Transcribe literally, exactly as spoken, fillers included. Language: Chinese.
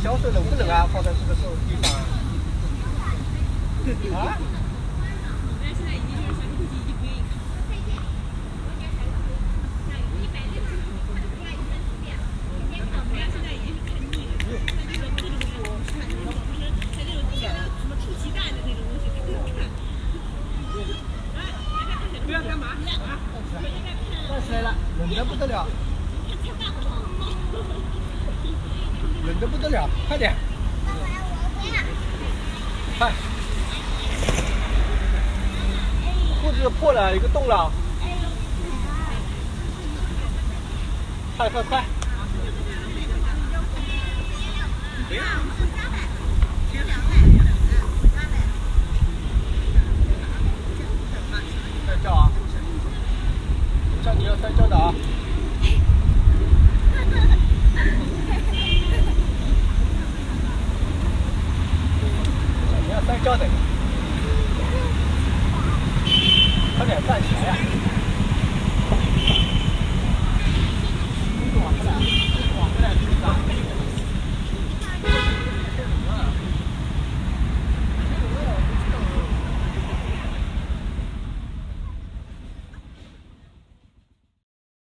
销售能不能啊放在这个时候地方啊？啊？ 不要干嘛？ 热起来了，冷得不得了，冷得不得了，快点！快！裤子破了，有个洞了，快快快！摔跤啊！叫你要摔跤的啊！叫你要摔跤的，快点站起来呀！